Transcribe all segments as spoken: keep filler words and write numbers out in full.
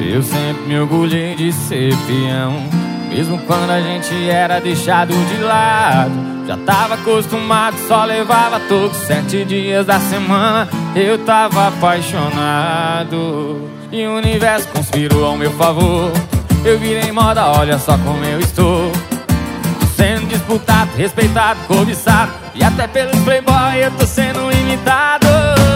Eu sempre me orgulhei de ser peão, mesmo quando a gente era deixado de lado. Já tava acostumado, só levava todos sete dias da semana. Eu tava apaixonado e o universo conspirou ao meu favor. Eu virei moda, olha só como eu estou. Tô sendo disputado, respeitado, cobiçado, e até pelos playboy eu tô sendo imitado.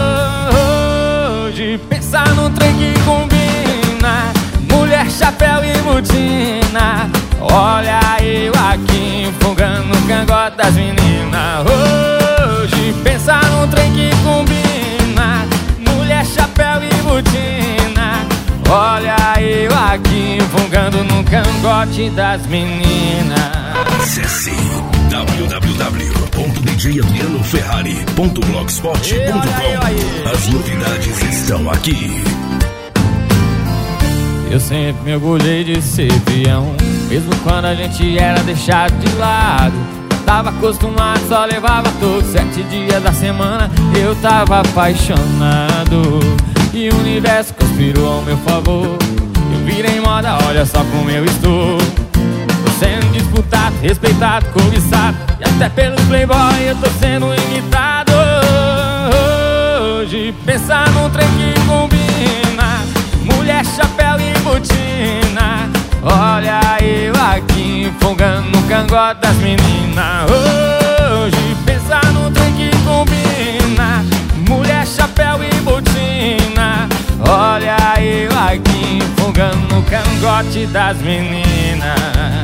Hoje pensar num trem que combina, mulher, chapéu e botina. Olha eu aqui enfogando no cangote das meninas. Hoje pensar num trem que combina, mulher, chapéu e botina. Olha eu aqui enfogando no cangote das meninas. Acesse w w w ponto d j adriano ferrari ponto blogspot ponto com. As novidades estão aqui. Eu sempre me orgulhei de ser peão, mesmo quando a gente era deixado de lado. Tava acostumado, só levava todos sete dias da semana. Eu tava apaixonado e o universo conspirou ao meu favor. Eu virei moda, olha só como eu estou. Tô sendo disputado, respeitado, cobiçado, e até pelos playboy eu tô sendo imitado. Hoje pensar num trem que combina, mulher, chapéu e botina. Olha eu aqui enfogando no cangote das meninas. Hoje pensar num trem que combina, mulher, chapéu e botina. Olha eu aqui enfogando no cangote das meninas.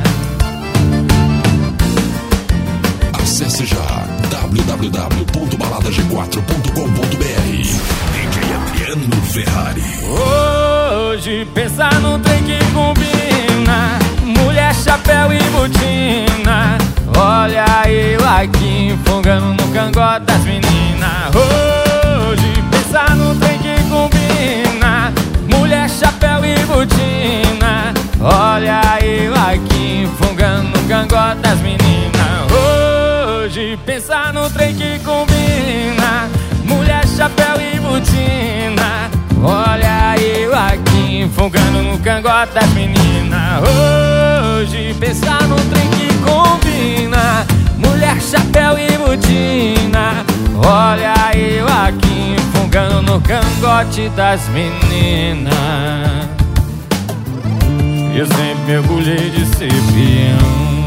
Acesse já w w w ponto balada g quatro ponto com ponto b r. D J Adriano Ferrari. Hoje pensar num trem que combina, mulher, chapéu e botina. Olha eu aqui enfogando no cangote das meninas. Hoje pensar num trem que combina, mulher, chapéu e botina. Olha eu aqui enfogando no cangote das meninas. Hoje pensar no trem que combina, mulher, chapéu e botina. Olha eu aqui enfogando no cangote das meninas. Hoje pensar no trem que combina, mulher, chapéu e botina. Olha eu aqui enfogando no cangote das meninas. Eu sempre me orgulhei de ser peão.